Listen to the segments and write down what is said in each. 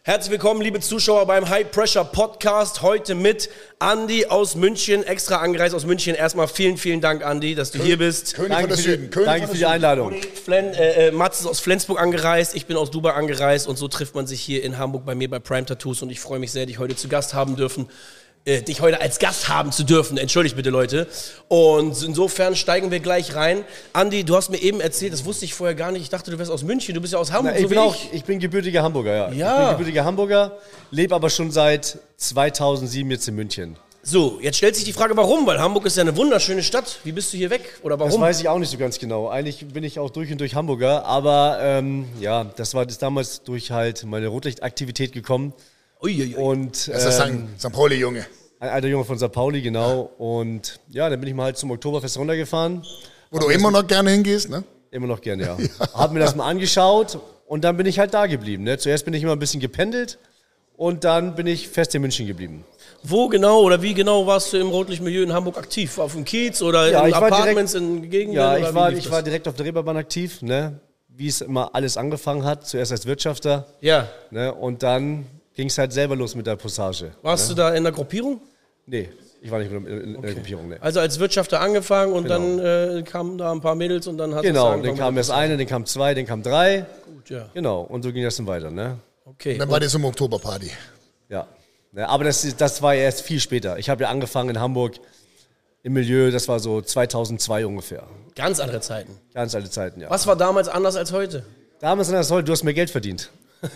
Herzlich willkommen, liebe Zuschauer, beim High Pressure Podcast. Heute mit Andi aus München, extra angereist aus München. Erstmal vielen Dank, Andi, dass du hier bist. König von der Süden. Danke für die Einladung. Mats ist aus Flensburg angereist, ich bin aus Dubai angereist und so trifft man sich hier in Hamburg bei mir bei Prime Tattoos und ich freue mich sehr, dich heute zu Gast haben dürfen. Dich heute als Gast haben zu dürfen. Entschuldigt bitte, Leute. Und insofern steigen wir gleich rein. Andi, du hast mir eben erzählt, das wusste ich vorher gar nicht. Ich dachte, du wärst aus München. Du bist ja aus Hamburg. Ich bin gebürtiger Hamburger, ja. Ich bin gebürtiger Hamburger, lebe aber schon seit 2007 jetzt in München. So, jetzt stellt sich die Frage, warum? Weil Hamburg ist ja eine wunderschöne Stadt. Wie bist du hier weg? Oder warum? Das weiß ich auch nicht so ganz genau. Eigentlich bin ich auch durch und durch Hamburger. Aber das war damals durch halt meine Rotlichtaktivität gekommen. Uiuiui. Und, Das ist ein St. Pauli-Junge. Ein alter Junge von St. Pauli, genau. Und ja, dann bin ich mal halt zum Oktoberfest runtergefahren. Wo du immer noch gerne hingehst, ne? Immer noch gerne, ja. Hab mir das mal angeschaut und dann bin ich halt da geblieben. Ne? Zuerst bin ich immer ein bisschen gependelt und dann bin ich fest in München geblieben. Wo genau oder wie genau warst du im Rotlichtmilieu in Hamburg aktiv? Auf dem Kiez oder in Apartments, in Gegenden? Ja, ich war direkt auf der Reeperbahn aktiv, ne? Wie es immer alles angefangen hat. Zuerst als Wirtschafter. Ja. Ne? Und dann ging es halt selber los mit der Posage. Warst du da in der Gruppierung? Nee, ich war nicht in der Gruppierung. Nee. Also als Wirtschafter angefangen und dann kamen da ein paar Mädels und dann hat Genau, dann kam erst eine, dann kam zwei, dann kam drei. Gut, ja. Genau, und so ging das dann weiter, ne? Okay. Und dann war das um Oktoberparty. Ja. Aber das war erst viel später. Ich habe ja angefangen in Hamburg im Milieu, das war so 2002 ungefähr. Ganz andere Zeiten. Ganz alte Zeiten, ja. Was war damals anders als heute? Damals anders als heute, du hast mehr Geld verdient.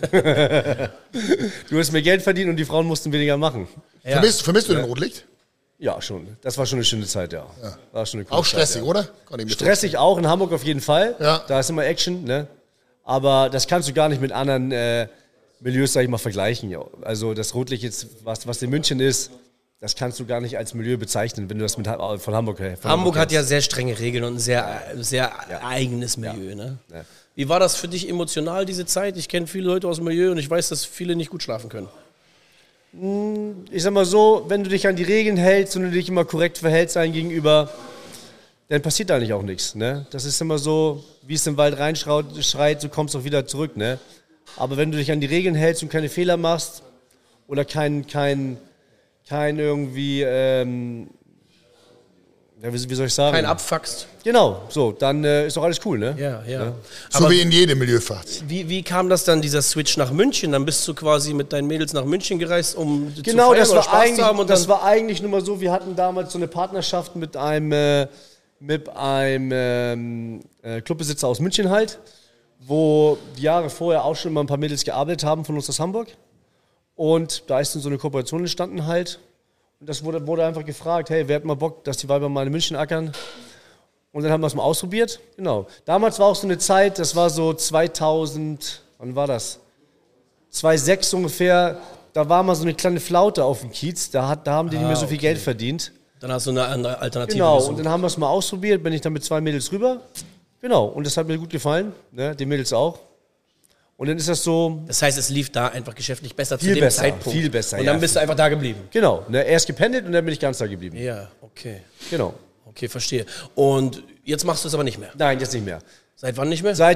Du hast mehr Geld verdient und die Frauen mussten weniger machen. Ja. Vermisst du den Rotlicht? Ja, schon. Das war schon eine schöne Zeit, ja. War schon eine coole Auch stressig, Zeit, ja. oder? Stressig auch, in Hamburg auf jeden Fall. Ja. Da ist immer Action, ne? Aber das kannst du gar nicht mit anderen Milieus, sag ich mal, vergleichen. Ja. Also das Rotlicht jetzt, was in München ist, das kannst du gar nicht als Milieu bezeichnen, wenn du das von Hamburg her. Hamburg hat ja sehr strenge Regeln und ein sehr eigenes Milieu, ne? Ja. Wie war das für dich emotional, diese Zeit? Ich kenne viele Leute aus dem Milieu und ich weiß, dass viele nicht gut schlafen können. Ich sag mal so, wenn du dich an die Regeln hältst und du dich immer korrekt verhältst einem gegenüber, dann passiert da eigentlich auch nichts. Ne? Das ist immer so, wie es im Wald reinschreit, so kommst du auch wieder zurück. Ne? Aber wenn du dich an die Regeln hältst und keine Fehler machst oder kein irgendwie, wie soll ich sagen? Kein abfuckst. Genau, so, dann ist doch alles cool, ne? Ja. So wie in jedem Milieufahrt. Wie kam das dann, dieser Switch nach München? Dann bist du quasi mit deinen Mädels nach München gereist, um zu Genau, feiern das oder war Spaß zu haben? Und das war eigentlich nur mal so, wir hatten damals so eine Partnerschaft mit einem Clubbesitzer aus München halt, wo die Jahre vorher auch schon mal ein paar Mädels gearbeitet haben von uns aus Hamburg. Und da ist dann so eine Kooperation entstanden halt. Und das wurde einfach gefragt, hey, wer hat mal Bock, dass die Weiber mal in München ackern? Und dann haben wir es mal ausprobiert. Genau. Damals war auch so eine Zeit, das war so 2000, wann war das? 2006 ungefähr, da war mal so eine kleine Flaute auf dem Kiez, da haben die nicht mehr so viel Geld verdient. Dann hast du eine andere Alternative Genau, gesucht. und dann haben wir es mal ausprobiert, bin ich dann mit zwei Mädels rüber. Genau, und das hat mir gut gefallen, ne? Die Mädels auch. Und dann ist das so... Das heißt, es lief da einfach geschäftlich besser zu Viel dem besser, Zeitpunkt. viel besser, Und dann ja. bist du einfach da geblieben. Genau, ne? Erst gependelt und dann bin ich ganz da geblieben. Ja, okay. Genau. Okay, verstehe. Und jetzt machst du es aber nicht mehr. Nein, jetzt nicht mehr. Seit wann nicht mehr? Seit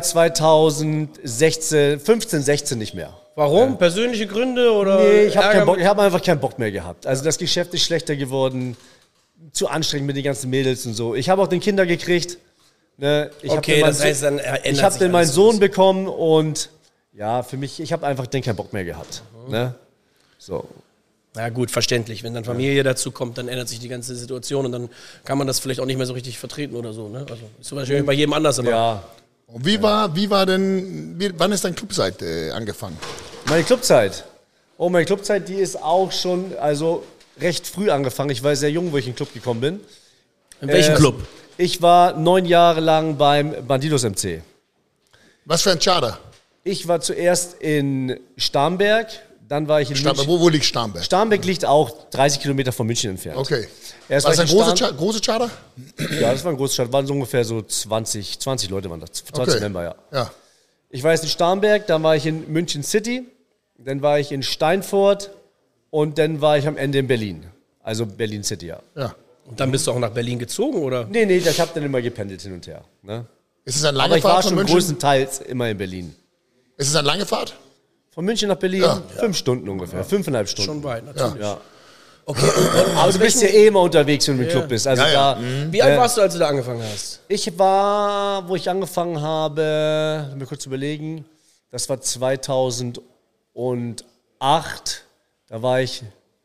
2016, 15, 16 nicht mehr. Warum? Persönliche Gründe oder? Nee, ich Ärger? habe einfach keinen Bock mehr gehabt. Also das Geschäft ist schlechter geworden, zu anstrengend mit den ganzen Mädels und so. Ich habe auch den Kinder gekriegt. Ne? Ich habe dann meinen Sohn bekommen und ja, für mich, ich habe einfach keinen Bock mehr gehabt. Ne? So. Ja gut, verständlich. Wenn dann Familie dazu kommt, dann ändert sich die ganze Situation und dann kann man das vielleicht auch nicht mehr so richtig vertreten oder so. Ne? Also ist zum Beispiel bei jedem anders. Aber Und wann ist deine Clubzeit angefangen? Meine Clubzeit? Oh, meine Clubzeit, die ist auch schon, also recht früh angefangen. Ich war sehr jung, wo ich in den Club gekommen bin. In welchem Club? Ich war 9 Jahre lang beim Bandidos MC. Was für ein Charter? Ich war zuerst in Starnberg, dann war ich in München. Wo liegt Starnberg? Starnberg liegt auch 30 Kilometer von München entfernt. Okay. Erst War das war ein ich in große Charter? Ja, das war ein großes Stadt. Waren so ungefähr so 20 Leute waren das. 20 Member, ja. Ja. Ich war jetzt in Starnberg, dann war ich in München City, dann war ich in Steinfurt und dann war ich am Ende in Berlin. Also Berlin City, ja. Ja. Und dann bist du auch nach Berlin gezogen, oder? Nee, ich habe dann immer gependelt hin und her. Ne? Ist es eine Aber lange ich war Fahrt von schon München? größtenteils immer in Berlin. Ist es eine lange Fahrt? Von München nach Berlin 5 Stunden ungefähr, 5,5 Stunden. Schon weit, natürlich. Ja. Okay. Aber du bist ja eh immer unterwegs, wenn du im Club bist. Also da, Wie alt warst du, als du da angefangen hast? ich war, wo ich angefangen habe, mir kurz überlegen, das war 2008, da war ich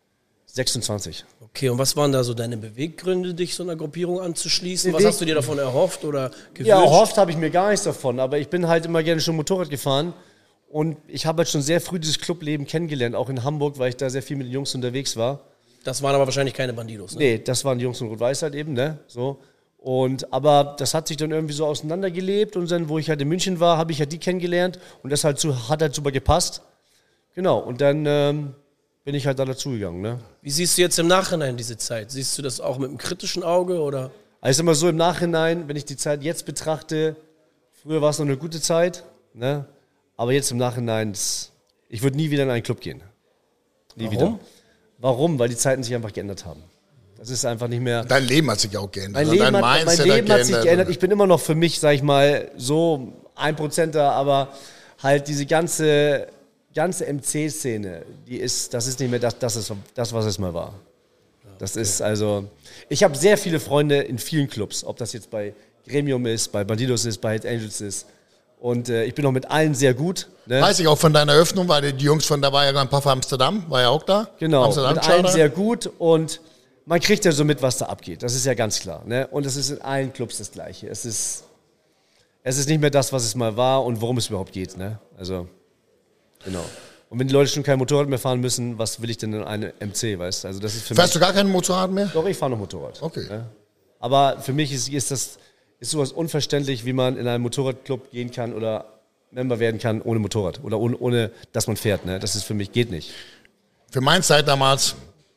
26. Okay, und was waren da so deine Beweggründe, dich so einer Gruppierung anzuschließen? Was hast du dir davon erhofft oder gewünscht? Ja, erhofft habe ich mir gar nichts davon, aber ich bin halt immer gerne schon Motorrad gefahren und ich habe halt schon sehr früh dieses Clubleben kennengelernt, auch in Hamburg, weil ich da sehr viel mit den Jungs unterwegs war. Das waren aber wahrscheinlich keine Bandidos, ne? Nee, das waren die Jungs von Rot-Weiß halt eben, ne? So. Aber das hat sich dann irgendwie so auseinandergelebt und dann, wo ich halt in München war, habe ich halt die kennengelernt und das hat halt super gepasst. Genau, und dann bin ich halt da dazugegangen, ne? Wie siehst du jetzt im Nachhinein diese Zeit? Siehst du das auch mit einem kritischen Auge oder? Also immer so im Nachhinein, wenn ich die Zeit jetzt betrachte, früher war es noch eine gute Zeit, ne? Aber jetzt im Nachhinein, ich würde nie wieder in einen Club gehen. Nie wieder. Warum? Weil die Zeiten sich einfach geändert haben. Das ist einfach nicht mehr... Dein Leben hat sich auch geändert. Mein Leben hat sich geändert. Ich bin immer noch für mich, sag ich mal, so 1%er, aber halt diese ganze MC-Szene, das ist nicht mehr das, was es mal war. Das ist also... Ich habe sehr viele Freunde in vielen Clubs, ob das jetzt bei Gremium ist, bei Bandidos ist, bei Hells Angels ist. Und ich bin auch mit allen sehr gut. Ne? Weiß ich auch von deiner Eröffnung, weil die Jungs da war ja ein paar von Amsterdam, war ja auch da. Genau, Amsterdam mit allen sehr gut und man kriegt ja so mit, was da abgeht. Das ist ja ganz klar. Ne? Und es ist in allen Clubs das Gleiche. Es ist nicht mehr das, was es mal war und worum es überhaupt geht. Ne? Also, genau. Und wenn die Leute schon kein Motorrad mehr fahren müssen, was will ich denn in eine MC, weißt du? Also das ist für Fährst du gar kein Motorrad mehr? Doch, ich fahre noch Motorrad. Okay. Ne? Aber für mich ist sowas unverständlich, wie man in einen Motorradclub gehen kann oder Member werden kann ohne Motorrad oder ohne dass man fährt. Ne? Das ist für mich, geht nicht. Für meine Zeit damals,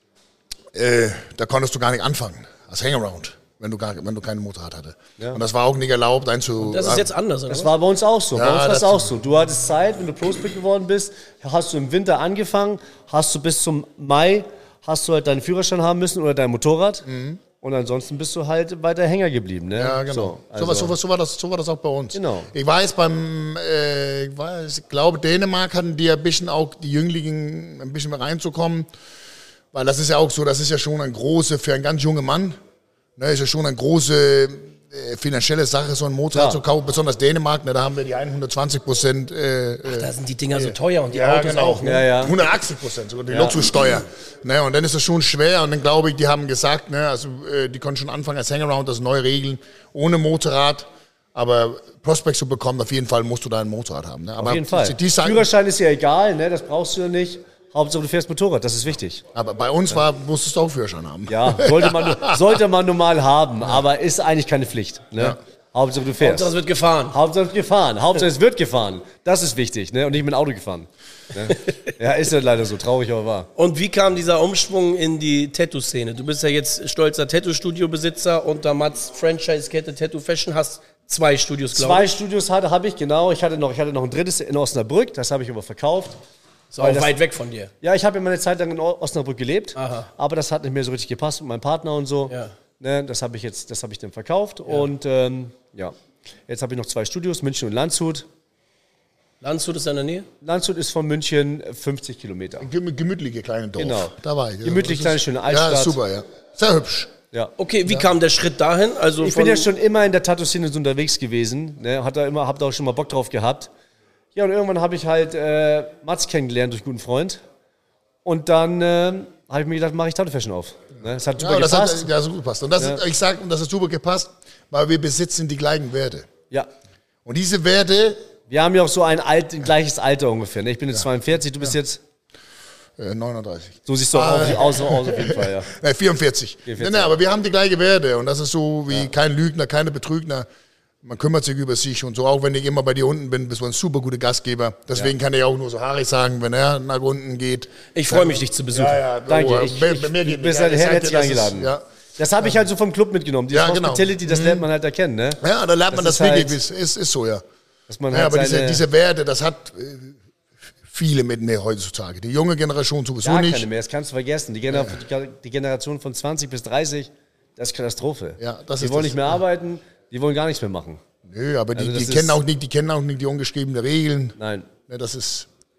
da konntest du gar nicht anfangen, als Hangaround, wenn du kein Motorrad hattest. Ja. Und das war auch nicht erlaubt, Das ist jetzt anders, oder? Das war bei uns auch so. Ja, bei uns war es auch so. Du hattest Zeit, wenn du Prospect geworden bist, hast du im Winter angefangen, hast du bis zum Mai, hast du halt deinen Führerschein haben müssen oder dein Motorrad. Mhm. Und ansonsten bist du halt weiter Hänger geblieben. Ne? Ja, genau. So war das auch bei uns. Genau. Ich weiß, ich glaube, Dänemark hatten die ein bisschen auch die Jünglinge ein bisschen mehr reinzukommen. Weil das ist ja auch so, das ist ja schon für einen ganz jungen Mann, ne, ist ja schon eine große finanzielle Sache, so ein Motorrad zu kaufen, besonders Dänemark, ne, da haben wir die 120%. Da sind die Dinger so teuer und die Autos genau, auch. Ne? Ja. 180%, sogar die Luxussteuer. Ne, und dann ist das schon schwer und dann glaube ich, die haben gesagt, ne, also die konnten schon anfangen als Hangaround, das sind neue Regeln, ohne Motorrad. Aber Prospects zu bekommen, auf jeden Fall musst du da ein Motorrad haben. Ne? Aber auf jeden Fall. Führerschein ist ja egal, ne, das brauchst du ja nicht. Hauptsache du fährst Motorrad, das ist wichtig. Aber bei uns musstest du auch Führerschein haben. Ja, sollte man normal haben, aber ist eigentlich keine Pflicht. Ne? Ja. Hauptsache du fährst. Hauptsache es wird gefahren. Hauptsache es wird gefahren. Das ist wichtig, ne? Und nicht mit dem Auto gefahren. Ne? Ja, ist ja leider so, traurig aber wahr. Und wie kam dieser Umschwung in die Tattoo-Szene? Du bist ja jetzt stolzer Tattoo-Studio-Besitzer unter Mats Franchise-Kette Tattoo Fashion, hast 2 Studios, glaube ich. 2 Studios habe ich, genau. Ich hatte noch ein drittes in Osnabrück, das habe ich aber verkauft. Ist auch weit weg von dir. Ja, ich habe ja meine Zeit lang in Osnabrück gelebt, Aha. aber das hat nicht mehr so richtig gepasst mit meinem Partner und so. Ja. Ne, das habe ich dann verkauft und jetzt habe ich noch 2 Studios, München und Landshut. Landshut ist in der Nähe? Landshut ist von München 50 Kilometer. Gemütliche kleine Dorf. Genau. Da war ich. Ja. Gemütlich, kleine, schöne Altstadt. Ja, super, ja. Sehr hübsch. Ja. Okay, wie kam der Schritt dahin? Also ich bin ja schon immer in der Tattoo-Szene so unterwegs gewesen, ne, hab da auch schon mal Bock drauf gehabt. Ja, und irgendwann habe ich halt Mats kennengelernt durch einen guten Freund. Und dann habe ich mir gedacht, mache ich Tattoo-Fashion auf. Ne? Das hat super gepasst. Das hat gut gepasst. Und das hat super gepasst, weil wir besitzen die gleichen Werte. Ja. Und diese Werte... Wir haben ja auch so ein gleiches Alter ungefähr. Ne? Ich bin jetzt 42, du bist jetzt... 39. So siehst du auch aus auf jeden Fall, ja. 44. Nee, aber wir haben die gleichen Werte. Und das ist so wie kein Lügner, keine Betrügner. Man kümmert sich über sich und so, auch wenn ich immer bei dir unten bin, bist du ein super guter Gastgeber. Deswegen kann ich auch nur so haarig sagen, wenn er nach unten geht. Ich freue mich, dich zu besuchen. Ja, danke. Du bist halt herzlich eingeladen. Das habe ich halt so vom Club mitgenommen. Die Hospitality, das lernt man halt erkennen. Ne? Ja, da lernt man das wirklich. Ist so, ja. Dass man halt aber diese Werte, das hat viele mit mehr heutzutage. Die junge Generation sowieso gar nicht. Keine mehr, das kannst du vergessen. Die Generation von 20 bis 30, das ist Katastrophe. Ja, die wollen nicht mehr arbeiten. Die wollen gar nichts mehr machen. Nö, aber die kennen auch nicht die ungeschriebenen Regeln. Nein. Ja, das ist...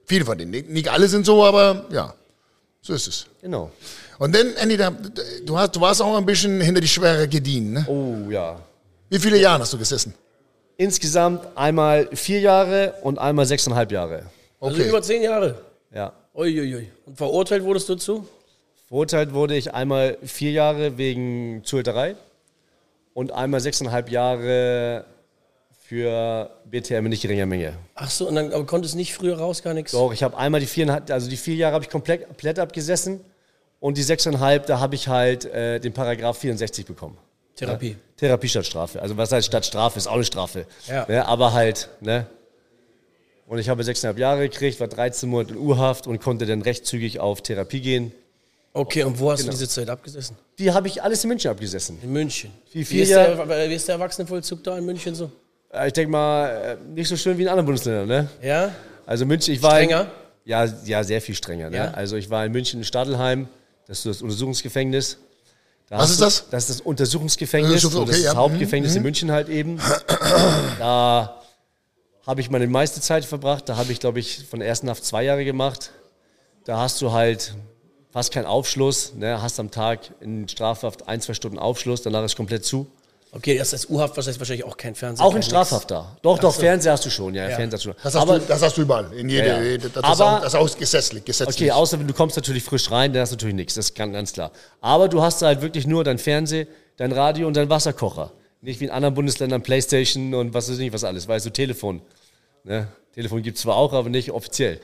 Viele von denen. Nicht alle sind so, aber ja, so ist es. Genau. Und dann, Andy, du warst auch ein bisschen hinter die Schwere gediehen, ne? Oh ja. Wie viele Jahre hast du gesessen? Insgesamt einmal 4 Jahre und einmal 6,5 Jahre. Also über 10 Jahre. Ja. Uiuiui. Und verurteilt wurdest du zu? Verurteilt wurde ich einmal 4 Jahre wegen Zuhälterei und einmal 6,5 Jahre für BTM in nicht geringer Menge. Ach so, und dann aber konntest nicht früher raus, gar nichts? Doch, ich habe einmal die 4 Jahre habe ich komplett abgesessen und die 6,5, da habe ich halt den Paragraph 64 bekommen. Therapie. Ja? Therapie statt Strafe. Also was heißt statt Strafe, ist auch eine Strafe. Ja. Ne? Aber halt, ne? Und ich habe 6,5 Jahre gekriegt, war 13 Monate in U-Haft und konnte dann recht zügig auf Therapie gehen. Okay, und wo hast du diese Zeit abgesessen? Die habe ich alles in München abgesessen. In München. Wie Wie ist der Erwachsenenvollzug da in München so? Ich denke mal, nicht so schön wie in anderen Bundesländern, ne? Ja? Also München, ich war... Strenger? Ja, sehr viel strenger. Ne? Ja? Also ich war in München in Stadelheim, das ist das Untersuchungsgefängnis. Was ist das? Das ist das Untersuchungsgefängnis. Okay, und das ist das ja. Hauptgefängnis in München halt eben. Da habe ich meine meiste Zeit verbracht. Da habe ich, glaube ich, von der ersten Haft 2 Jahre gemacht. Da hast du halt fast keinen Aufschluss. Ne? Hast am Tag in Strafhaft 1-2 Stunden Aufschluss, danach ist komplett zu. Okay, das ist U-Haft, das heißt wahrscheinlich auch kein Fernseher. Auch in kein Strafhaft da. Doch, so. Fernseher hast du schon. Ja, Fernseher hast du schon. Das hast du überall. In jeder, Ja. das ist auch gesetzlich. Okay, außer du kommst natürlich frisch rein, dann hast du natürlich nichts, das ist ganz klar. Aber du hast halt wirklich nur dein Fernseh, dein Radio und dein Wasserkocher. Nicht wie in anderen Bundesländern Playstation und was weiß ich nicht, was alles. Weißt du, Telefon. Ne? Telefon gibt es zwar auch, aber nicht offiziell.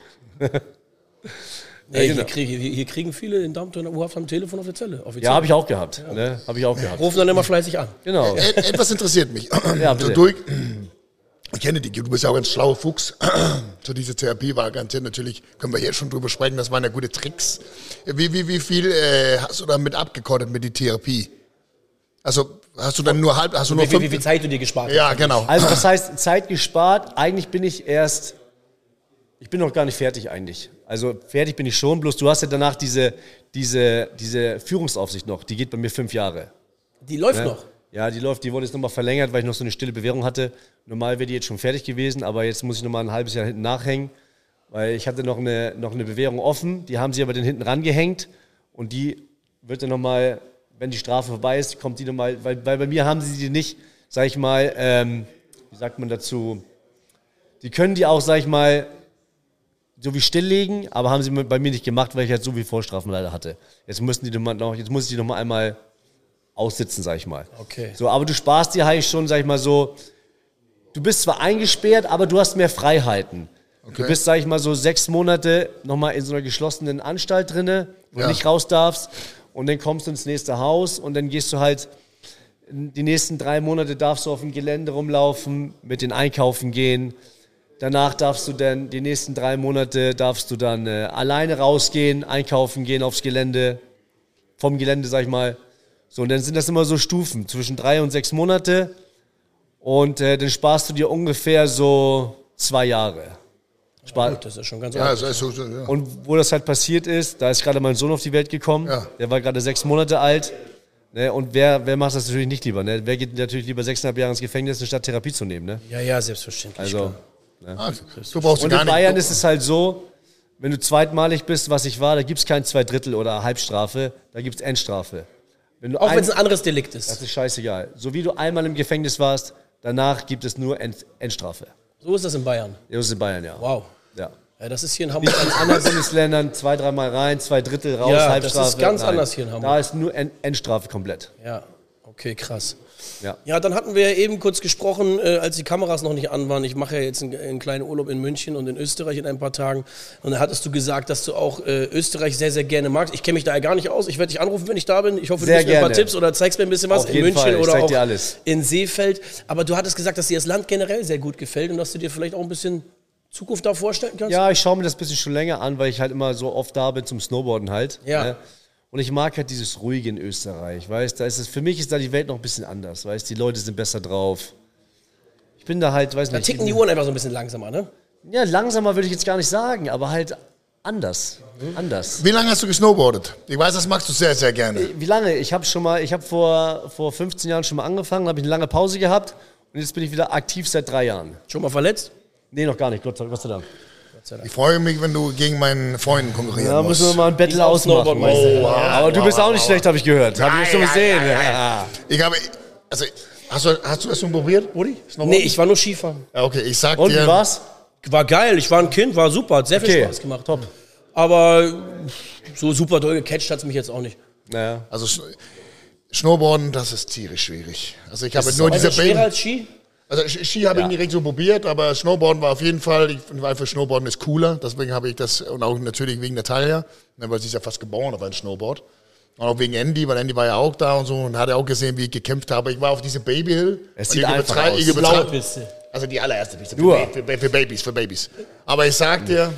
Nee, genau. hier kriegen viele in Darmstadt in der U-Haft am Telefon auf der Zelle. Offiziell. Ja, habe ich auch gehabt. Ja. Ne? Habe ich auch gehabt. Rufen dann immer fleißig an. Genau. Etwas interessiert mich. Ja, bitte. Ich kenne dich, du bist ja auch ein schlauer Fuchs. So diese Therapie war ganz natürlich, können wir hier schon drüber sprechen, das waren ja gute Tricks. Wie viel hast du damit abgekottet mit der Therapie? Also hast du dann nur halb, hast du nur Wie viel Zeit du dir gespart hast. Ja, genau. Also das heißt, Zeit gespart, eigentlich bin ich noch gar nicht fertig eigentlich. Also fertig bin ich schon, bloß du hast ja danach diese Führungsaufsicht noch, die geht bei mir 5 Jahre. Die läuft noch? Ja, die wurde jetzt nochmal verlängert, weil ich noch so eine stille Bewährung hatte. Normal wäre die jetzt schon fertig gewesen, aber jetzt muss ich nochmal ein halbes Jahr hinten nachhängen, weil ich hatte noch eine Bewährung offen, die haben sie aber dann hinten rangehängt und die wird dann nochmal, wenn die Strafe vorbei ist, kommt die nochmal, weil bei mir haben sie die nicht, sag ich mal, wie sagt man dazu, die können die auch, sag ich mal, so wie stilllegen, aber haben sie bei mir nicht gemacht, weil ich halt so viel Vorstrafen leider hatte. Jetzt muss ich die nochmal einmal aussitzen, sag ich mal. Okay. So, aber du sparst dir halt schon, sag ich mal so, du bist zwar eingesperrt, aber du hast mehr Freiheiten. Okay. Du bist, sag ich mal so 6 Monate nochmal in so einer geschlossenen Anstalt drinne, wo du nicht raus darfst und dann kommst du ins nächste Haus und dann gehst du halt, die nächsten 3 Monate darfst du auf dem Gelände rumlaufen, mit den Einkaufen gehen. Danach darfst du dann, die nächsten 3 Monate darfst du dann alleine rausgehen, einkaufen gehen aufs Gelände, vom Gelände, sag ich mal. So, und dann sind das immer so Stufen, zwischen 3 und 6 Monate. Und dann sparst du dir ungefähr so 2 Jahre. Gut, das ist schon ganz ja, ordentlich. ja. Und wo das halt passiert ist, da ist gerade mein Sohn auf die Welt gekommen. Ja. Der war gerade 6 Monate alt. Ne, und wer macht das natürlich nicht lieber? Ne? Wer geht natürlich lieber 6,5 Jahre ins Gefängnis, anstatt Therapie zu nehmen? Ne? Ja, selbstverständlich. Also, Du brauchst und gar in nicht. Bayern ist es halt so, wenn du zweitmalig bist, was ich war, da gibt es kein 2/3 oder Halbstrafe, da gibt es Endstrafe. Auch wenn es ein anderes Delikt ist. Das ist scheißegal. So wie du einmal im Gefängnis warst, danach gibt es nur Endstrafe. So ist das in Bayern. So ist es in Bayern, ja. Wow. Ja. Ja, das ist hier in Hamburg In ganz anderen anders. Bundesländern 2-3 Mal rein, 2/3 raus, Ja, Halbstrafe. das ist ganz Nein. anders hier in Hamburg. Da ist nur Endstrafe komplett. Ja, okay, krass. Ja. Ja, dann hatten wir ja eben kurz gesprochen, als die Kameras noch nicht an waren. Ich mache ja jetzt einen kleinen Urlaub in München und in Österreich in ein paar Tagen. Und da hattest du gesagt, dass du auch Österreich sehr, sehr gerne magst. Ich kenne mich da ja gar nicht aus. Ich werde dich anrufen, wenn ich da bin. Ich hoffe, du Sehr gibst mir ein paar gerne. Tipps oder zeigst mir ein bisschen was Auf in jeden München Fall. Ich oder zeig auch dir alles. in Seefeld. Aber du hattest gesagt, dass dir das Land generell sehr gut gefällt und dass du dir vielleicht auch ein bisschen Zukunft da vorstellen kannst. Ja, ich schaue mir das ein bisschen schon länger an, weil ich halt immer so oft da bin zum Snowboarden halt. Ja. Ne? Und ich mag halt dieses Ruhige in Österreich, weißt, da ist es, für mich ist da die Welt noch ein bisschen anders, weißt, die Leute sind besser drauf. Ich bin da halt, weiß Da nicht. ticken die Uhren einfach so ein bisschen langsamer, ne? Ja, langsamer würde ich jetzt gar nicht sagen, aber halt anders. Anders. Wie lange hast du gesnowboardet? Ich weiß, das magst du sehr, sehr gerne. Wie lange? Ich habe vor 15 Jahren schon mal angefangen, habe ich eine lange Pause gehabt und jetzt bin ich wieder aktiv seit 3 Jahren. Schon mal verletzt? Nee, noch gar nicht, Gott sei Dank. Ich freue mich, wenn du gegen meinen Freund konkurrieren Da musst. müssen wir mal ein Battle ausmachen. Snowboardmeister. Aber du bist auch nicht schlecht, habe ich gehört. Habe ich schon gesehen. Ich habe, also, hast du das schon probiert, Rudi? Nee, ich war nur Skifahren. Ja, okay, ich sag Und dir. wie war's? War geil, ich war ein Kind, war super, hat sehr viel Spaß gemacht. Top. Aber so super doll gecatcht hat es mich jetzt auch nicht. Naja. Also Snowboarden, das ist tierisch schwierig. Also ich habe nur Also diese schwerer als Ski? Also Ski habe ich nicht direkt so probiert, aber Snowboarden war auf jeden Fall, ich finde einfach Snowboarden ist cooler, deswegen habe ich das, und auch natürlich wegen Natalia, weil sie ist ja fast geboren auf ein Snowboard. Und auch wegen Andy, weil Andy war ja auch da und so und hat auch gesehen, wie ich gekämpft habe. Ich war auf diese Baby Hill. Es sieht einfach aus. Blaupiste. Also die allererste Piste. Nur. Für Babys. Aber ich sag dir,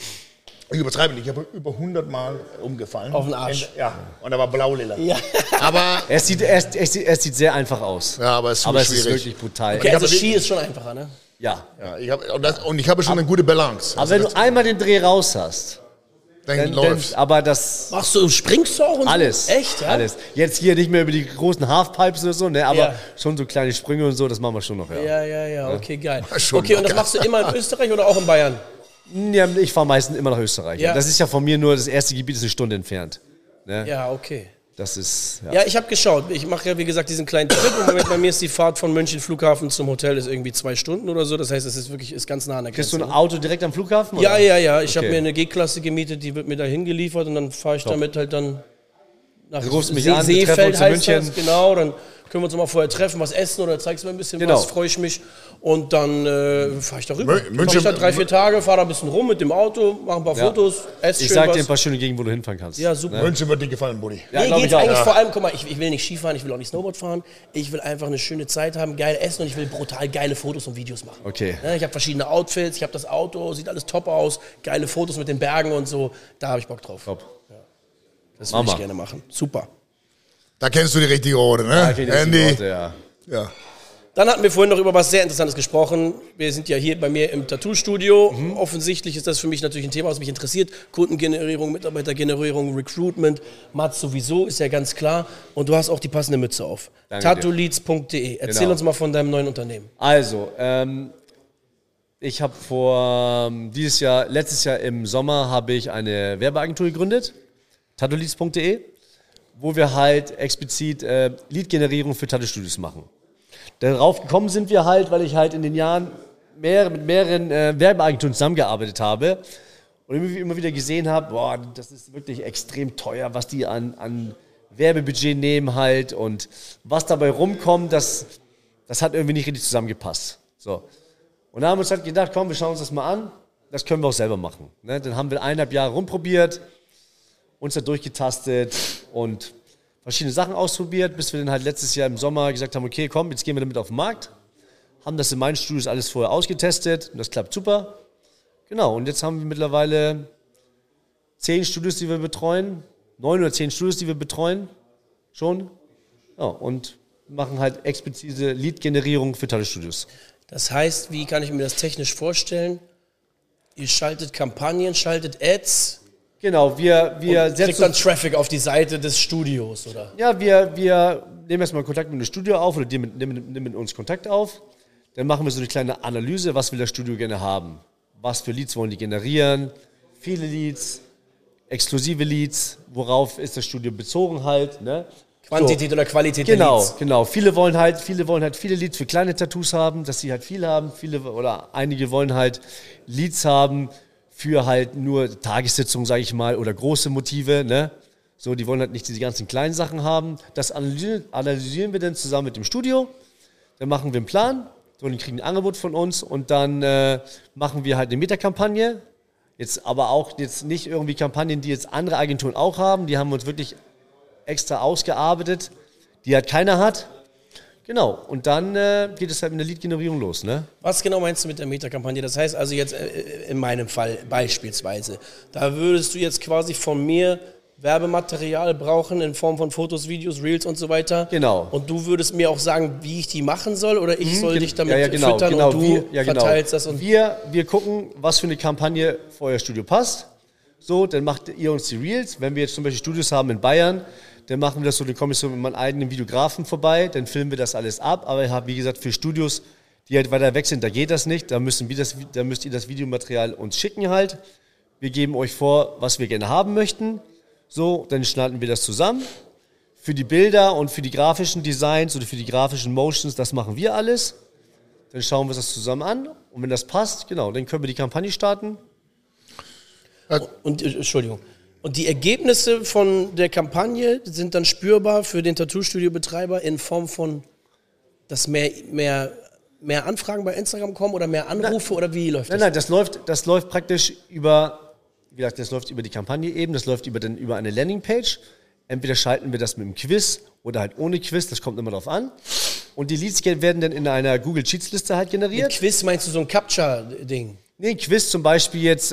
ich übertreibe nicht, ich habe über 100 Mal umgefallen. Auf den Arsch. Ja, und da war blau-lila. Ja. Aber, Es sieht sehr einfach aus. ja, aber es ist Aber es schwierig. ist wirklich brutal. Okay, also habe Ski ist schon einfacher, ne? Ja. Ja, und ich habe schon eine gute Balance. Aber wenn du einmal den Dreh raus hast, dann läuft's. aber das Machst du, springst du auch und alles. so? Echt, ja? Alles. Jetzt hier nicht mehr über die großen Halfpipes oder so, ne, aber Ja. schon so kleine Sprünge und so, das machen wir schon noch, ja. Ja, okay, geil. Schon Okay, und das geil. machst du immer in Österreich oder auch in Bayern? Ja, ich fahre meistens immer nach Österreich. Ja. Das ist ja von mir nur, das erste Gebiet ist eine Stunde entfernt. Ne? Ja, okay. Das ist, ja. Ja, ich habe geschaut. Ich mache ja, wie gesagt, diesen kleinen Trip und bei mir ist die Fahrt von München Flughafen zum Hotel ist irgendwie 2 Stunden oder so. Das heißt, es ist wirklich ist ganz nah an der Kriegst Grenze. du ein Auto direkt am Flughafen? Ja. Ich habe Okay. mir eine G-Klasse gemietet, die wird mir da hingeliefert und dann fahre ich damit halt dann nach Du rufst mich an, wir treffen Seefeld uns in heißt München. das, genau. Dann können wir uns mal vorher treffen, was essen oder zeigst du mir ein bisschen Genau. was, freue ich mich. Und dann fahre ich da rüber. München- Mach ich da 3-4 Tage, fahre da ein bisschen rum mit dem Auto, mache ein paar Ja. Fotos, esse Ich schön sag dir was. ein paar schöne Gegenden, wo du hinfahren kannst. Ja, super. München wird dir gefallen, Buddy. Ja, Mir glaub geht's ich auch. eigentlich Ja. vor allem, guck mal, ich will nicht Skifahren, ich will auch nicht Snowboard fahren. Ich will einfach eine schöne Zeit haben, geil essen und ich will brutal geile Fotos und Videos machen. Okay. Ja, ich habe verschiedene Outfits, ich habe das Auto, sieht alles top aus, geile Fotos mit den Bergen und so. Da habe ich Bock drauf. Top. Das will Mama. ich gerne machen. Super. Da kennst du die richtige Orte, ne? Okay, die Andy. Orte, ja. Ja. Dann hatten wir vorhin noch über was sehr Interessantes gesprochen. Wir sind ja hier bei mir im Tattoo-Studio. Offensichtlich ist das für mich natürlich ein Thema, was mich interessiert. Kundengenerierung, Mitarbeitergenerierung, Recruitment. Mats sowieso, ist ja ganz klar. Und du hast auch die passende Mütze auf. Danke dir. Tattooleads.de. Erzähl Genau. uns mal von deinem neuen Unternehmen. Also, ich habe letztes Jahr im Sommer habe ich eine Werbeagentur gegründet, tattooleads.de, wo wir halt explizit Lead-Generierung für Tattoo-Studios machen. Darauf gekommen sind wir halt, weil ich halt in den Jahren mit mehreren Werbeagenturen zusammengearbeitet habe und immer wieder gesehen habe, boah, das ist wirklich extrem teuer, was die an Werbebudget nehmen halt und was dabei rumkommt, das hat irgendwie nicht richtig zusammengepasst. So. Und dann haben wir uns halt gedacht, komm, wir schauen uns das mal an, das können wir auch selber machen. Ne? Dann haben wir 1,5 Jahre rumprobiert, uns da durchgetastet und verschiedene Sachen ausprobiert, bis wir dann halt letztes Jahr im Sommer gesagt haben, okay, komm, jetzt gehen wir damit auf den Markt. Haben das in meinen Studios alles vorher ausgetestet und das klappt super. Genau, und jetzt haben wir mittlerweile 10 Studios, die wir betreuen, 9 oder 10 Studios, die wir betreuen, schon. Ja, und machen halt explizite Lead-Generierung für Tattoo-Studios. Das heißt, wie kann ich mir das technisch vorstellen? Ihr schaltet Kampagnen, schaltet Ads, Genau, wir kriegt setzen dann Traffic auf die Seite des Studios, oder? Ja, wir nehmen erstmal Kontakt mit dem Studio auf oder die nehmen mit uns Kontakt auf. Dann machen wir so eine kleine Analyse, was will das Studio gerne haben. Was für Leads wollen die generieren? Viele Leads, exklusive Leads, worauf ist das Studio bezogen halt. Ne? Quantität oder Qualität der Genau, Leads. genau. Viele wollen halt viele Leads für kleine Tattoos haben, dass sie halt viel haben. Einige wollen halt Leads haben für halt nur Tagessitzungen, sage ich mal, oder große Motive, ne? So, die wollen halt nicht diese ganzen kleinen Sachen haben. Das analysieren wir dann zusammen mit dem Studio. Dann machen wir einen Plan. So, die kriegen ein Angebot von uns und dann machen wir halt eine Meta-Kampagne. Jetzt aber auch jetzt nicht irgendwie Kampagnen, die jetzt andere Agenturen auch haben. Die haben wir uns wirklich extra ausgearbeitet, die halt keiner hat. Genau, und dann geht es halt mit der Lead-Generierung los, ne? Was genau meinst du mit der Meta-Kampagne? Das heißt also jetzt in meinem Fall beispielsweise, da würdest du jetzt quasi von mir Werbematerial brauchen in Form von Fotos, Videos, Reels und so weiter. Genau. Und du würdest mir auch sagen, wie ich die machen soll oder ich soll dich damit genau, füttern genau, und du verteilst das. Und wir gucken, was für eine Kampagne für euer Studio passt. So, dann macht ihr uns die Reels. Wenn wir jetzt zum Beispiel Studios haben in Bayern, dann machen wir das so, dann komme ich so mit meinem eigenen Videografen vorbei, dann filmen wir das alles ab. Aber ich habe, wie gesagt, für Studios, die halt weiter weg sind, da geht das nicht. Da müsst ihr das Videomaterial uns schicken halt. Wir geben euch vor, was wir gerne haben möchten. So, dann schneiden wir das zusammen. Für die Bilder und für die grafischen Designs oder für die grafischen Motions, das machen wir alles. Dann schauen wir uns das zusammen an. Und wenn das passt, genau, dann können wir die Kampagne starten. Und Entschuldigung. Und die Ergebnisse von der Kampagne sind dann spürbar für den Tattoo-Studio-Betreiber in Form von, dass mehr Anfragen bei Instagram kommen oder mehr Anrufe oder wie läuft das? Nein, das läuft praktisch über, wie gesagt, das läuft über die Kampagne eben, das läuft über eine Landingpage. Entweder schalten wir das mit einem Quiz oder halt ohne Quiz, das kommt immer drauf an. Und die Leads werden dann in einer Google Sheets Liste halt generiert. Mit Quiz meinst du so ein Captcha-Ding? Nee, Quiz zum Beispiel jetzt,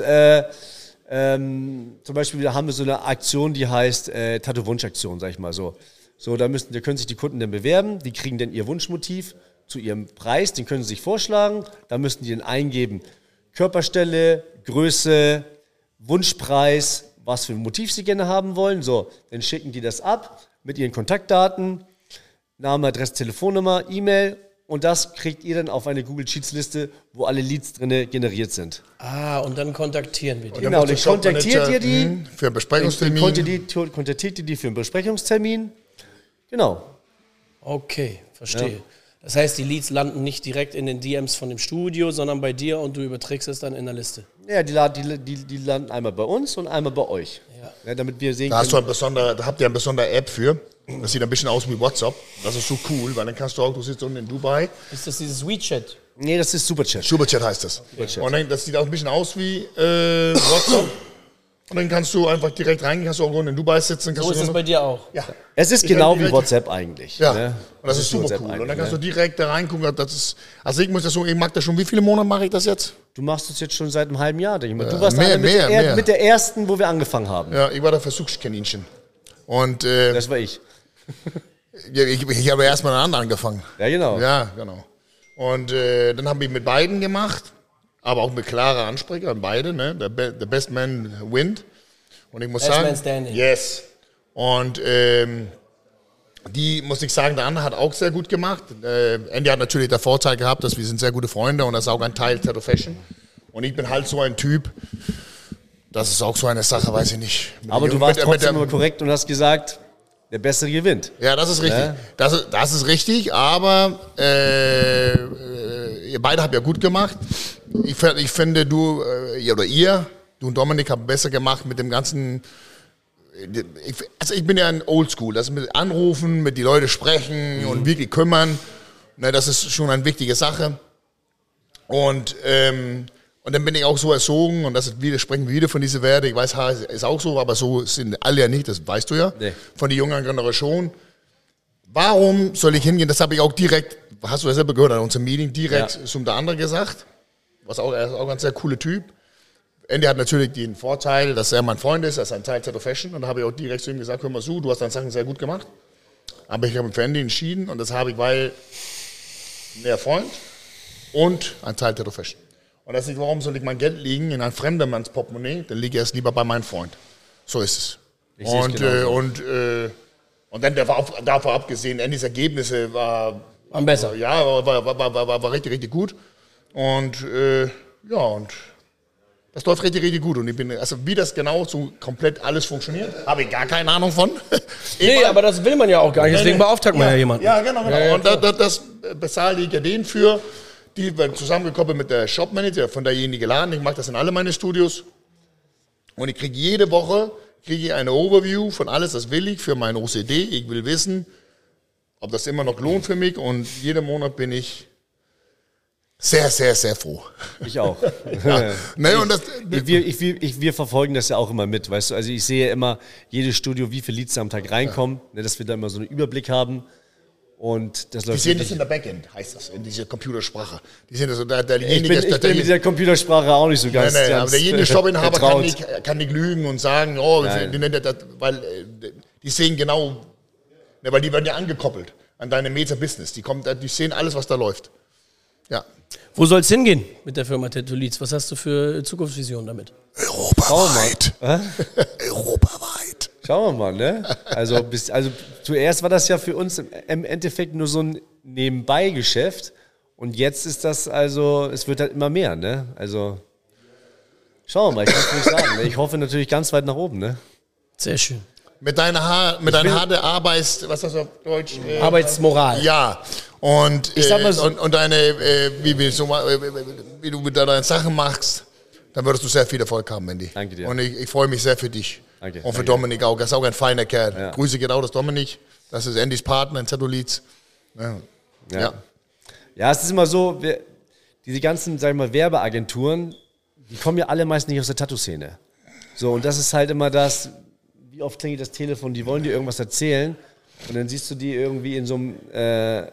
zum Beispiel da haben wir so eine Aktion, die heißt Tattoo-Wunsch-Aktion, sag ich mal so. So, da können sich die Kunden dann bewerben, die kriegen dann ihr Wunschmotiv zu ihrem Preis, den können sie sich vorschlagen, da müssten die dann eingeben, Körperstelle, Größe, Wunschpreis, was für ein Motiv sie gerne haben wollen. So, dann schicken die das ab mit ihren Kontaktdaten, Name, Adresse, Telefonnummer, E-Mail und das kriegt ihr dann auf eine Google Sheets Liste, wo alle Leads drin generiert sind. Ah, und dann kontaktieren wir die. Genau, dann kontaktiert ihr die für einen Besprechungstermin. Kontaktiert ihr die für einen Besprechungstermin. Genau. Okay, verstehe. Ja. Das heißt, die Leads landen nicht direkt in den DMs von dem Studio, sondern bei dir und du überträgst es dann in der Liste. Ja, die landen einmal bei uns und einmal bei euch. Ja, damit wir sehen können. Da habt ihr eine besondere App für. Das sieht ein bisschen aus wie WhatsApp. Das ist so cool, weil dann kannst du auch, du sitzt unten in Dubai. Ist das dieses WeChat? Nee, das ist Superchat. Superchat heißt das. Okay. Und dann, das sieht auch ein bisschen aus wie WhatsApp. Und dann kannst du einfach direkt reingehen, kannst du auch in Dubai sitzen. So ist es bei dir auch? Ja. Es ist genau wie WhatsApp eigentlich. Ja, ne? Und das ist super cool. Und dann kannst du direkt da reingucken. Also ich mag das schon. Wie viele Monate mache ich das jetzt? Du machst das jetzt schon seit einem halben Jahr, denke ich mal. Du warst mehr. Mit der ersten, wo wir angefangen haben. Ja, ich war der Versuchskaninchen. Und, das war ich. Ich habe erstmal an anderen angefangen. Ja, genau. Ja, genau. Und dann habe ich mit beiden gemacht. Aber auch mit klarer Ansprache an beide, ne? The best man win. Und ich muss best sagen, man standing. Yes. Und die, muss ich sagen, der andere hat auch sehr gut gemacht. Andy hat natürlich den Vorteil gehabt, dass wir sind sehr gute Freunde und das ist auch ein Teil Tattoo Fashion. Und ich bin halt so ein Typ, das ist auch so eine Sache, weiß ich nicht. Aber du warst trotzdem immer korrekt und hast gesagt, der Bessere gewinnt. Ja, das ist richtig. Ja? Das ist richtig, aber ihr beide habt ja gut gemacht. Ich finde, du und Dominik habt besser gemacht mit dem ganzen. Ich bin ja ein Oldschool, das mit Anrufen, mit die Leute sprechen und wirklich kümmern. Ne, das ist schon eine wichtige Sache. Und dann bin ich auch so erzogen und sprechen wir wieder von diesen Werten. Ich weiß, ist auch so, aber so sind alle ja nicht, das weißt du ja, nee. Von der jungen Generation. Warum soll ich hingehen? Das habe ich auch direkt, hast du ja selber gehört an unserem Meeting, direkt zum der andere gesagt. Er ist auch ein sehr cooler Typ. Andy hat natürlich den Vorteil, dass er mein Freund ist, er ist ein Teil Tattoo Fashion. Und da habe ich auch direkt zu ihm gesagt, hör mal zu, du hast deine Sachen sehr gut gemacht. Aber ich habe mich für Andy entschieden und das habe ich, weil mehr Freund und ein Teil Tattoo Fashion. Und das ist, warum soll ich mein Geld liegen in ein fremder Manns Portemonnaie? Dann liege ich erst lieber bei meinem Freund. So ist es. Und dann davon abgesehen, Andys Ergebnisse waren besser. Ja, war richtig, richtig gut. Und und das läuft richtig, richtig gut. Und ich bin, also wie das genau so komplett alles funktioniert, habe ich gar keine Ahnung von. Nee, aber das will man ja auch gar nicht, deswegen beauftragt man ja jemanden. Ja, genau. Und das bezahle ich ja den für. Die werden zusammengekoppelt mit der Shopmanager von derjenigen Laden. Ich mache das in alle meine Studios. Und ich kriege jede Woche eine Overview von alles, das will ich für mein OCD. Ich will wissen, ob das immer noch lohnt für mich. Und jeden Monat bin ich sehr, sehr, sehr froh. Ich auch. Ja. Ne, und wir verfolgen das ja auch immer mit, weißt du. Also ich sehe immer jedes Studio, wie viele Leads am Tag reinkommen, ne, dass wir da immer so einen Überblick haben. Und das läuft. Die sehen das in der Backend, heißt das, in dieser Computersprache. Die sehen das, ich bin mit dieser Computersprache auch nicht so ganz. Nein, aber derjenige Shopinhaber kann nicht lügen und sagen, weil die sehen genau, weil die werden ja angekoppelt an deine Meta-Business. Die sehen alles, was da läuft. Ja. Wo soll es hingehen mit der Firma Tattoo Leads? Was hast du für Zukunftsvisionen damit? Europaweit. Europaweit. Schauen wir mal, ne? Also zuerst war das ja für uns im Endeffekt nur so ein Nebenbeigeschäft Und jetzt ist das also, es wird halt immer mehr, ne? Also, schauen wir mal, ich kann es nicht sagen. Ne? Ich hoffe natürlich ganz weit nach oben, ne? Sehr schön. Mit deiner harte Arbeit, was ist das auf Deutsch? Arbeitsmoral. Ja. Und, Ich sag mal so, und deine, wie du mit deinen Sachen machst, dann würdest du sehr viel Erfolg haben, Mandy. Danke dir. Und ich freue mich sehr für dich. Danke. Und für Danke. Dominik auch. Das ist auch ein feiner Kerl. Ja. Grüße geht auch das Dominik. Das ist Andys Partner in Zetolitz. Ja. Ja, es ist immer so, diese ganzen, sag ich mal, Werbeagenturen, die kommen ja alle meist nicht aus der Tattoo-Szene. So, und das ist halt immer das, wie oft klingelt das Telefon, die wollen dir irgendwas erzählen und dann siehst du die irgendwie in so einem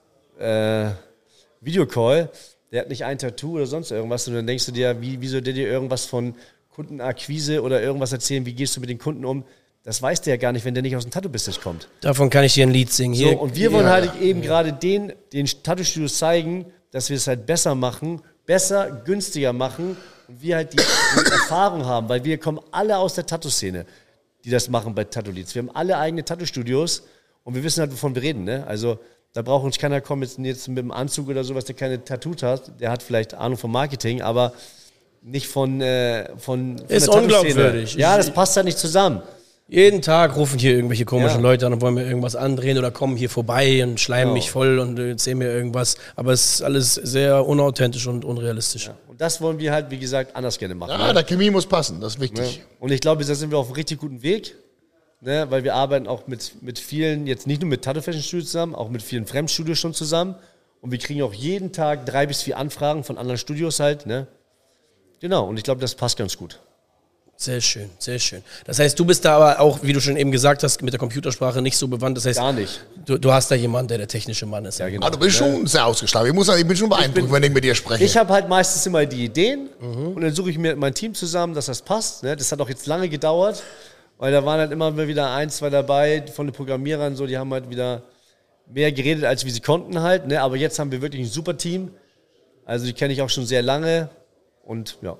Videocall, der hat nicht ein Tattoo oder sonst irgendwas und dann denkst du dir, wie soll der dir irgendwas von Kundenakquise oder irgendwas erzählen, wie gehst du mit den Kunden um? Das weiß der ja gar nicht, wenn der nicht aus dem Tattoo-Business kommt. Davon kann ich dir ein Lied singen. So, Hier, und wir wollen halt eben gerade den Tattoo-Studios zeigen, dass wir es halt besser machen, besser, günstiger machen und wir halt die Erfahrung haben, weil wir kommen alle aus der Tattoo-Szene, die das machen bei Tattoo-Leads. Wir haben alle eigene Tattoo-Studios und wir wissen halt, wovon wir reden. Ne? Also da braucht uns keiner kommen jetzt mit einem Anzug oder sowas, der keine Tattoos hat. Der hat vielleicht Ahnung vom Marketing, aber nicht von der Ist Tattoo-Szene. unglaubwürdig. Ja, das passt halt nicht zusammen. Jeden Tag rufen hier irgendwelche komischen Ja. Leute an und wollen mir irgendwas andrehen oder kommen hier vorbei und schleimen mich voll und erzählen mir irgendwas. Aber es ist alles sehr unauthentisch und unrealistisch. Und das wollen wir halt, wie gesagt, anders gerne machen. Ja, der Chemie muss passen, das ist wichtig. Und ich glaube, da sind wir auf einem richtig guten Weg, ne? Weil wir arbeiten auch mit vielen, jetzt nicht nur mit Tattoo Fashion Studios zusammen, auch mit vielen Fremdstudios schon zusammen. Und wir kriegen auch jeden Tag 3 bis 4 Anfragen von anderen Studios halt. Ne? Genau, und ich glaube, das passt ganz gut. Sehr schön, sehr schön. Das heißt, du bist da aber auch, wie du schon eben gesagt hast, mit der Computersprache nicht so bewandt. Das heißt, Gar nicht. du hast da jemanden, der technische Mann ist. Ja, genau. Aber du bist schon sehr ausgeschlagen. Ich muss sagen, ich bin schon beeindruckt, wenn ich mit dir spreche. Ich habe halt meistens immer die Ideen und dann suche ich mir mein Team zusammen, dass das passt. Ne? Das hat auch jetzt lange gedauert, weil da waren halt immer wieder 1, 2 dabei von den Programmierern, so, die haben halt wieder mehr geredet, als wie sie konnten halt. Ne? Aber jetzt haben wir wirklich ein super Team. Also die kenne ich auch schon sehr lange und ja,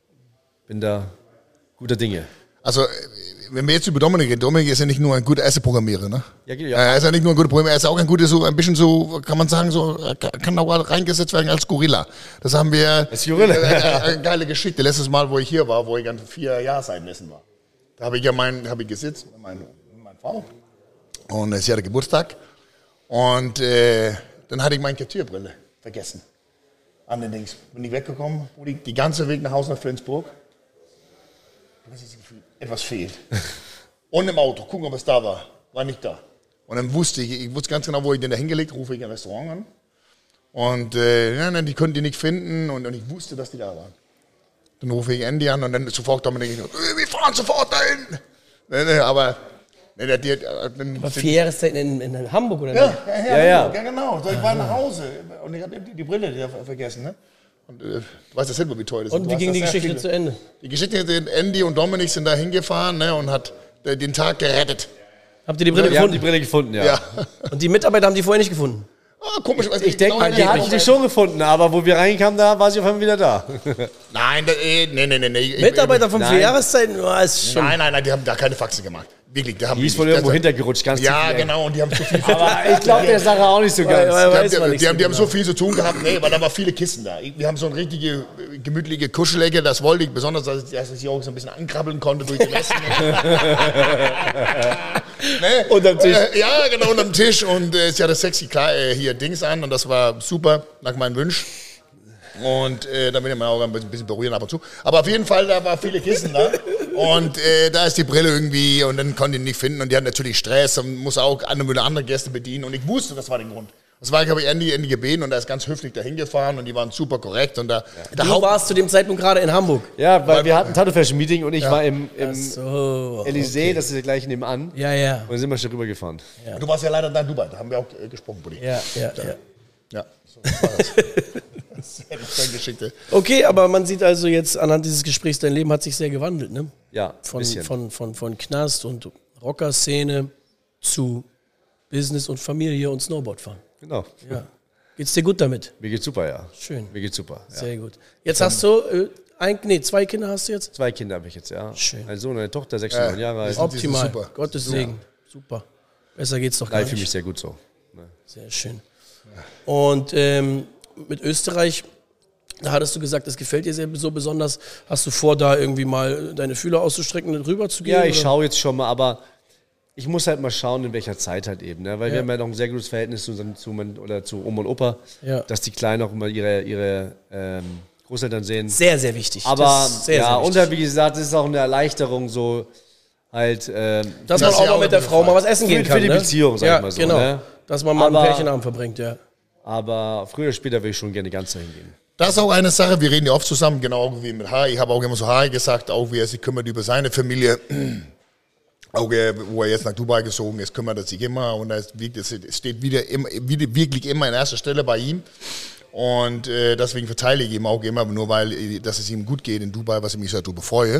bin da guter Dinge. Also, wenn wir jetzt über Dominik reden, Dominik ist ja nicht nur ein guter Programmierer, ne? Ja, ja. Er ist ja nicht nur ein guter Programmierer, er ist auch ein guter, so ein bisschen so, kann man sagen, so, kann auch reingesetzt werden als Gorilla. Das haben wir. Als Gorilla. Eine geile Geschichte. Letztes Mal, wo ich hier war, wo ich an 4 Jahreseinmessen war. Da habe ich ja gesitzt mit meiner Frau. Und sie hatte Geburtstag. Und dann hatte ich meine Kartierbrille vergessen. An den Dings. Bin ich weggekommen, die ganze Weg nach Hause nach Flensburg. Etwas fehlt. Und im Auto, gucken, ob es da war. War nicht da. Und dann wusste ich ganz genau, wo ich den da hingelegt, rufe ich ein Restaurant an. Und die konnten die nicht finden und ich wusste, dass die da waren. Dann rufe ich Andy an und dann sofort Dominik, wir fahren sofort dahin. Aber 4 Jahreszeiten in Hamburg oder ja, nicht? ja, genau. So, ich war nach Hause und ich habe die Brille vergessen. Ne? Und du weißt ja selber, wie toll das ist. Und wie ging die Geschichte zu Ende? Die Geschichte, Andy und Dominik sind da hingefahren, ne, und hat den Tag gerettet. Habt ihr die Brille Wir haben gefunden? die Brille gefunden, ja. Ja. Und die Mitarbeiter haben die vorher nicht gefunden? Ah, komisch. Also Ich denke, die geht hatten nicht. die schon gefunden, aber wo wir reinkamen, da war sie auf einmal wieder da. Nein, nee. Mitarbeiter von 4 Nein. Jahreszeiten? Oh, ist schon. Nein, die haben da keine Faxen gemacht. Wirklich, die haben Die ist wohl irgendwo hintergerutscht, ganz Ja, tief. genau, und die haben so viel Aber ich glaube, der Sache auch nicht so ganz. Weiß man nicht Die so haben genau. so viel zu tun gehabt, weil da waren viele Kisten da. Wir haben so eine richtige, gemütliche Kuschelecke, das wollte ich besonders, dass ich sie auch so ein bisschen ankrabbeln konnte durch die Messen. Ne? Unterm Tisch. Ja, genau, unterm Tisch. Und sie hatte sexy hier Dings an und das war super, nach meinem Wunsch. Und da will ich mir auch ein bisschen berühren ab und zu. Aber auf jeden Fall, da waren viele Kissen da. Und da ist die Brille irgendwie und dann konnte ich ihn nicht finden. Und die hatten natürlich Stress und muss auch andere Gäste bedienen. Und ich wusste, das war der Grund. Das war, habe ich Andy gebeten und er ist ganz höflich dahin gefahren und die waren super korrekt. Und Du warst zu dem Zeitpunkt gerade in Hamburg. Ja, weil wir hatten ein Tattoo-Fashion-Meeting und ich war im So. Elysée, das ist ja gleich nebenan. Ja, ja. Und dann sind wir schon rübergefahren. Du warst ja leider da in Dubai, da haben wir auch gesprochen, Buddy. Ja. Ja, so war das. Das ist eine kleine Geschichte. Okay, aber man sieht also jetzt anhand dieses Gesprächs, dein Leben hat sich sehr gewandelt, ne? Ja, ein bisschen. Von Knast und Rockerszene zu Business und Familie und Snowboardfahren. Genau. Ja. Geht's dir gut damit? Mir geht's super, ja. Schön. Mir geht's super. Ja. Sehr gut. Jetzt hast du 2 Kinder hast du jetzt? 2 Kinder habe ich jetzt, ja. Schön. Ein Sohn und eine Tochter, 6 und 9 Jahre alt. Optimal. super. Gottes Segen. Super. Besser geht's doch gar Nein, für mich nicht. sehr gut so. Sehr schön. Und mit Österreich, da hattest du gesagt, das gefällt dir sehr so besonders. Hast du vor, da irgendwie mal deine Fühler auszustrecken und rüber zu gehen? Ja, ich schaue jetzt schon mal, aber ich muss halt mal schauen, in welcher Zeit halt eben. Ne? Weil wir haben ja noch ein sehr gutes Verhältnis zu Oma und Opa, dass die Kleinen auch immer ihre Großeltern sehen. Sehr, sehr wichtig. Aber sehr, ja, sehr und wichtig. wie gesagt, es ist auch eine Erleichterung so halt... dass man auch mal mit der Frau mal was essen gehen kann. Für die Beziehung, sag ich mal so. Genau. Ne? Dass man mal einen Pärchenabend verbringt, ja. Aber früher oder später will ich schon gerne ganz dahin gehen. Das ist auch eine Sache, wir reden ja oft zusammen, genau wie mit Harry. Ich habe auch immer so Harry gesagt, auch wie er sich kümmert über seine Familie. Auch wo er jetzt nach Dubai gezogen ist, kümmert er sich immer und es steht wirklich immer an erster Stelle bei ihm. Und deswegen verteile ich ihm auch immer, nur weil dass es ihm gut geht in Dubai, was ich mich darüber freue.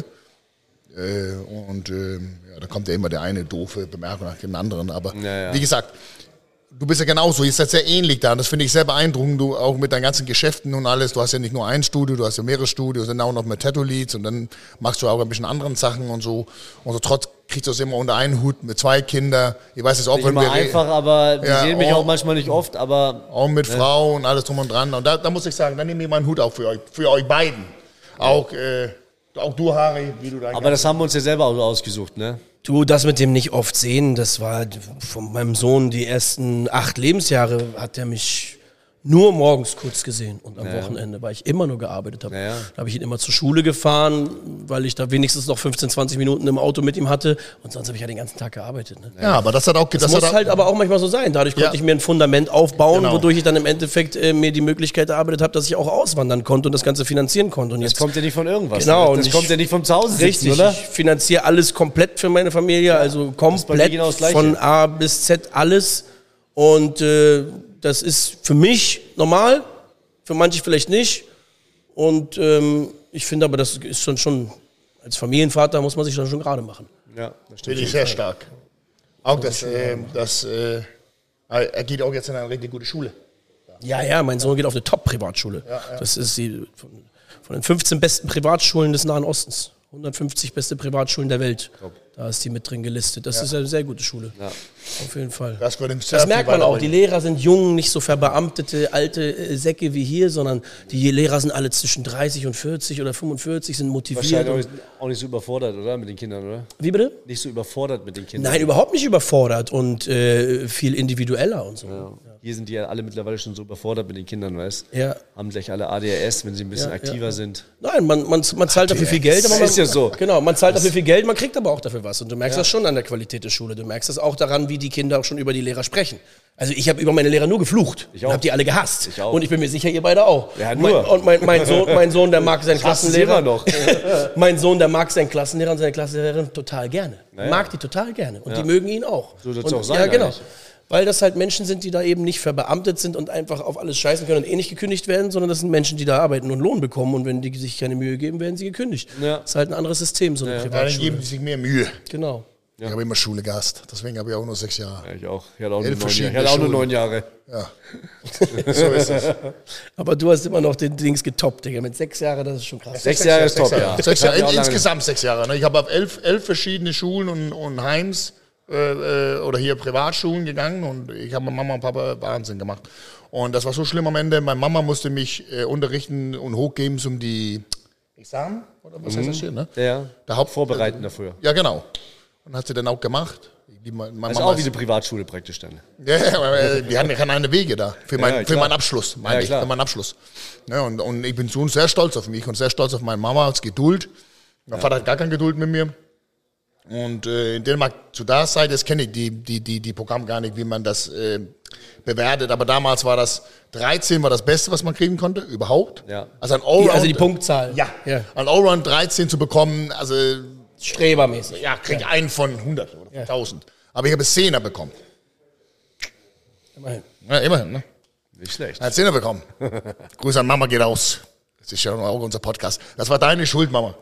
Da kommt ja immer der eine doofe Bemerkung nach dem anderen. Aber wie gesagt, du bist ja genauso, ihr seid sehr ähnlich da. Und das finde ich sehr beeindruckend, du auch mit deinen ganzen Geschäften und alles. Du hast ja nicht nur ein Studio, du hast ja mehrere Studios, dann auch noch mit Tattoo-Leads und dann machst du auch ein bisschen anderen Sachen und so. Und so trotz kriegst du es immer unter einen Hut mit 2 Kindern. Ich weiß es auch, nicht immer einfach, aber die sehen mich auch manchmal nicht oft, aber... Auch mit Frau und alles drum und dran. Und da muss ich sagen, dann nehme ich meinen Hut auf für euch beiden. Auch du, Harry, wie du da... Aber das haben wir uns ja selber auch ausgesucht, ne? Du, das mit dem nicht oft sehen, das war von meinem Sohn die ersten 8 Lebensjahre, hat er mich nur morgens kurz gesehen und am Wochenende, weil ich immer nur gearbeitet habe. Da habe ich ihn immer zur Schule gefahren, weil ich da wenigstens noch 15, 20 Minuten im Auto mit ihm hatte und sonst habe ich ja den ganzen Tag gearbeitet. Ne? Ja, aber das hat auch... Das muss halt aber auch manchmal so sein. Dadurch konnte ich mir ein Fundament aufbauen, wodurch ich dann im Endeffekt mir die Möglichkeit erarbeitet habe, dass ich auch auswandern konnte und das Ganze finanzieren konnte. Und das jetzt kommt ja nicht von irgendwas. Genau. Das kommt ja nicht vom Zuhause sitzen, richtig, oder? Ich finanziere alles komplett für meine Familie, also komplett genau das Gleiche. Von A bis Z alles. Und das ist für mich normal, für manche vielleicht nicht. Und ich finde aber, das ist schon als Familienvater muss man sich dann schon gerade machen. Ja, das stimmt. Finde ich sehr stark. Auch er geht auch jetzt in eine richtig gute Schule. Ja, mein Sohn geht auf eine Top-Privatschule. Das ist die von den 15 besten Privatschulen des Nahen Ostens. 150 beste Privatschulen der Welt. Da ist die mit drin gelistet. Das ist eine sehr gute Schule. Ja. Auf jeden Fall. Das merkt man auch. Die Lehrer sind jung, nicht so verbeamtete alte Säcke wie hier, sondern die Lehrer sind alle zwischen 30 und 40 oder 45, sind motiviert. Wahrscheinlich auch nicht so überfordert, oder? Mit den Kindern, oder? Wie bitte? Nicht so überfordert mit den Kindern. Nein, überhaupt nicht überfordert und viel individueller und so. Ja. Hier sind die ja alle mittlerweile schon so überfordert mit den Kindern, weißt du? Ja. Haben gleich alle ADHS, wenn sie ein bisschen aktiver sind. Nein, man zahlt dafür viel Geld. Aber ist ja so. Genau, man zahlt dafür viel Geld, man kriegt aber auch dafür was. Und du merkst das schon an der Qualität der Schule. Du merkst das auch daran, wie die Kinder auch schon über die Lehrer sprechen. Also ich habe über meine Lehrer nur geflucht. Ich habe die alle gehasst. Ich auch. Und ich bin mir sicher, ihr beide auch. Ja, nur. Mein Sohn, der mag seinen Klassenlehrer. Noch. Mein Sohn, der mag seinen Klassenlehrer und seine Klassenlehrerin total gerne. Mag die total gerne. Und die mögen ihn auch. So soll es auch sein. Ja, genau. Eigentlich. Weil das halt Menschen sind, die da eben nicht verbeamtet sind und einfach auf alles scheißen können und nicht gekündigt werden, sondern das sind Menschen, die da arbeiten und Lohn bekommen und wenn die sich keine Mühe geben, werden sie gekündigt. Ja. Das ist halt ein anderes System, so eine Privatschule. Dann geben die sich mehr Mühe. Genau. Ich habe immer Schule gehasst, deswegen habe ich auch nur 6 Jahre. Ja, ich auch. Ich hatte auch nur 9 Jahre. Ja, so ist es. Aber du hast immer noch den Dings getoppt, Digga. Mit 6 Jahren, das ist schon krass. 6 Jahre ist top, ja. 6 Jahre. Insgesamt 6 Jahre. Ne? Ich habe auf 11 verschiedene Schulen und Heims oder hier Privatschulen gegangen und ich habe mit Mama und Papa Wahnsinn gemacht. Und das war so schlimm am Ende. Meine Mama musste mich unterrichten und hochgeben zum die Examen, oder was heißt das hier? Ne? Ja, vorbereiten dafür. Ja, genau. Und hat sie dann auch gemacht. Das ist auch wie eine Privatschule praktisch dann. Ja, wir hatten ja keine Wege da für meinen Abschluss, für meinen Abschluss. Ja, und ich bin schon sehr stolz auf mich und sehr stolz auf meine Mama als Geduld. Mein Vater hat gar keine Geduld mit mir. Und in Dänemark zu der Zeit, das kenne ich die Programme gar nicht, wie man das bewertet. Aber damals war das 13 war das Beste, was man kriegen konnte, überhaupt. Ja. Also ein Allround. Also die Punktzahl. Ja. Ein Allround 13 zu bekommen, also strebermäßig. Ja, krieg einen von 100 oder 1000. Aber ich habe 10er bekommen. Immerhin. Ja, immerhin, ne? Nicht schlecht. Ein 10er bekommen. Grüße an Mama geht aus. Das ist ja auch unser Podcast. Das war deine Schuld, Mama.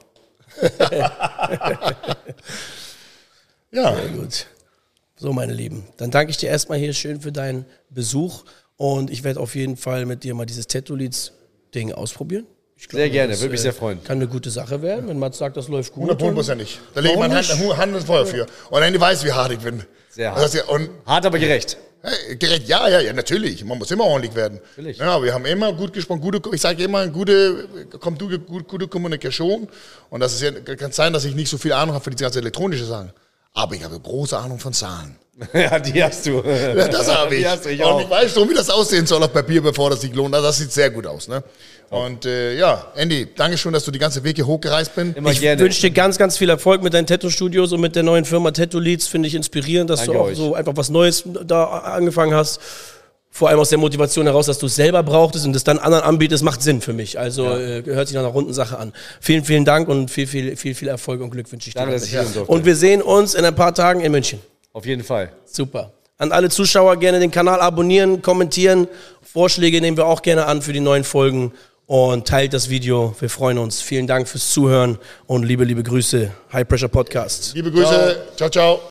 Ja. Sehr gut. So, meine Lieben. Dann danke ich dir erstmal hier schön für deinen Besuch. Und ich werde auf jeden Fall mit dir mal dieses Tattoo-Leads-Ding ausprobieren. Sehr gerne, würde mich sehr freuen. Kann eine gute Sache werden, wenn Mats sagt, das läuft gut. 100%. Da lege ich meine Hand ins Feuer für. Und dann weiß, wie hart ich bin. Sehr hart. Und hart, aber gerecht. Hey, direkt, ja, natürlich. Man muss immer ordentlich werden. Natürlich. Ja, wir haben immer gut gesprochen, ich sage immer, gute Kommunikation. Und das ist ja, kann sein, dass ich nicht so viel Ahnung habe für die ganze elektronische Sachen. Aber ich habe große Ahnung von Zahlen. Ja, die hast du. Ja, das habe ich. Die hast du, ich und auch. ich weiß schon, wie das aussehen soll auf Papier, bevor das sich lohnt. Also das sieht sehr gut aus. Ne? Und Andy, danke schön, dass du die ganze Weg hier hochgereist bist. Immer Ich gerne. wünsche dir ganz, ganz viel Erfolg mit deinen Tattoo-Studios und mit der neuen Firma Tattoo Leads. Finde ich inspirierend, dass Danke du auch euch. so einfach was Neues da angefangen hast. Vor allem aus der Motivation heraus, dass du es selber brauchtest und es dann anderen anbietest, macht Sinn für mich. Also hört sich nach einer runden Sache an. Vielen, vielen Dank und viel Erfolg und Glück wünsche ich dir. Danke, dass ich hier sein durfte. Und wir sehen uns in ein paar Tagen in München. Auf jeden Fall. Super. An alle Zuschauer gerne den Kanal abonnieren, kommentieren. Vorschläge nehmen wir auch gerne an für die neuen Folgen. Und teilt das Video. Wir freuen uns. Vielen Dank fürs Zuhören und liebe Grüße. High Pressure Podcast. Liebe Grüße. Ciao, ciao.